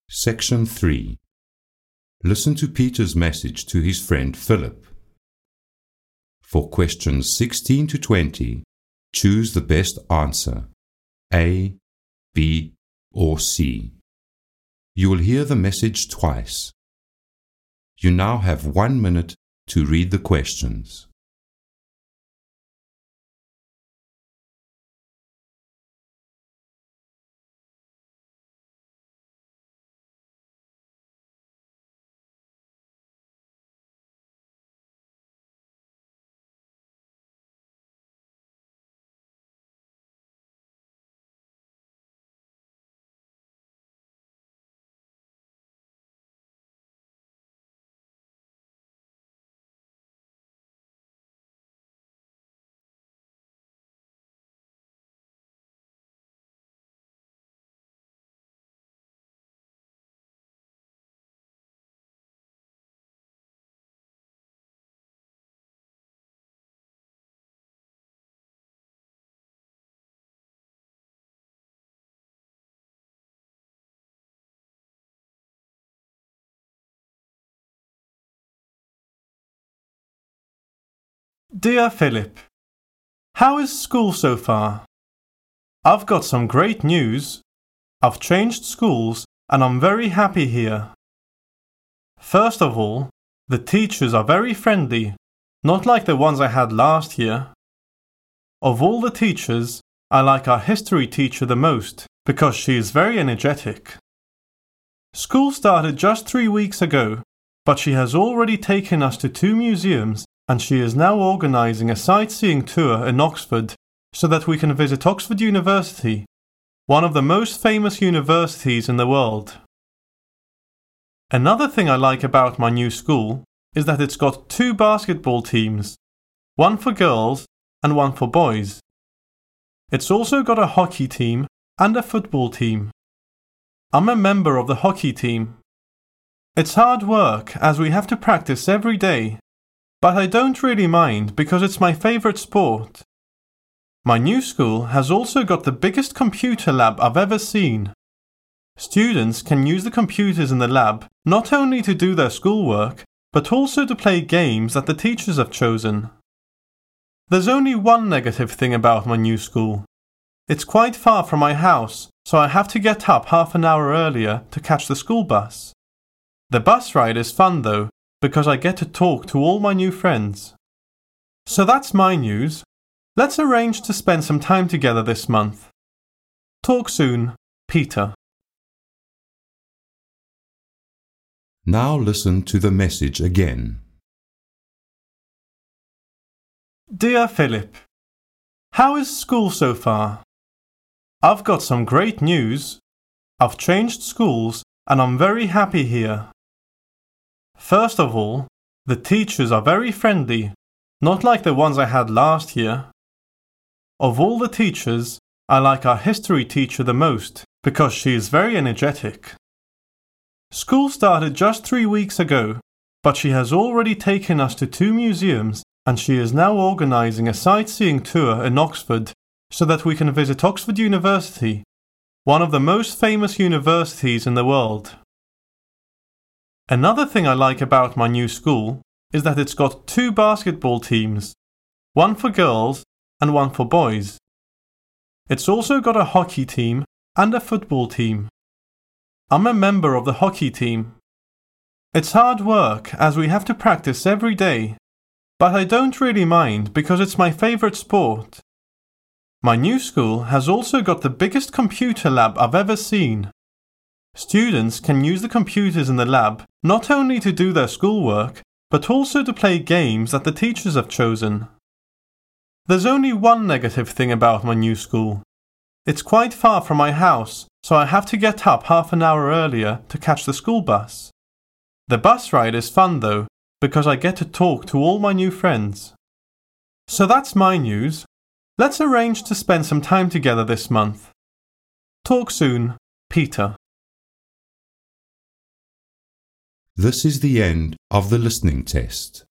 Section 3. Listen to Peter's message to his friend Philip. For questions 16 to 20, choose the best answer, A, B, or C. You will hear the message twice. You now have 1 minute to read the questions. Dear Philip, how is school so far? I've got some great news. I've changed schools and I'm very happy here. First of all, the teachers are very friendly, not like the ones I had last year. Of all the teachers, I like our history teacher the most because she is very energetic. School started just 3 weeks ago, but she has already taken us to 2 museums and she is now organising a sightseeing tour in Oxford so that we can visit Oxford University, one of the most famous universities in the world. Another thing I like about my new school is that it's got 2 basketball teams, one for girls and one for boys. It's also got a hockey team and a football team. I'm a member of the hockey team. It's hard work as we have to practice every day, but I don't really mind because it's my favourite sport. My new school has also got the biggest computer lab I've ever seen. Students can use the computers in the lab not only to do their schoolwork, but also to play games that the teachers have chosen. There's only one negative thing about my new school. It's quite far from my house, so I have to get up half an hour earlier to catch the school bus. The bus ride is fun though, because I get to talk to all my new friends. So that's my news. Let's arrange to spend some time together this month. Talk soon, Peter. Now listen to the message again. Dear Philip, how is school so far? I've got some great news. I've changed schools and I'm very happy here. First of all, the teachers are very friendly, not like the ones I had last year. Of all the teachers, I like our history teacher the most because she is very energetic. School started just 3 weeks ago, but she has already taken us to 2 museums and she is now organising a sightseeing tour in Oxford so that we can visit Oxford University, one of the most famous universities in the world. Another thing I like about my new school is that it's got 2 basketball teams, one for girls and one for boys. It's also got a hockey team and a football team. I'm a member of the hockey team. It's hard work as we have to practice every day, but I don't really mind because it's my favourite sport. My new school has also got the biggest computer lab I've ever seen. Students can use the computers in the lab not only to do their schoolwork, but also to play games that the teachers have chosen. There's only one negative thing about my new school. It's quite far from my house, so I have to get up half an hour earlier to catch the school bus. The bus ride is fun though, because I get to talk to all my new friends. So that's my news. Let's arrange to spend some time together this month. Talk soon, Peter. This is the end of the listening test.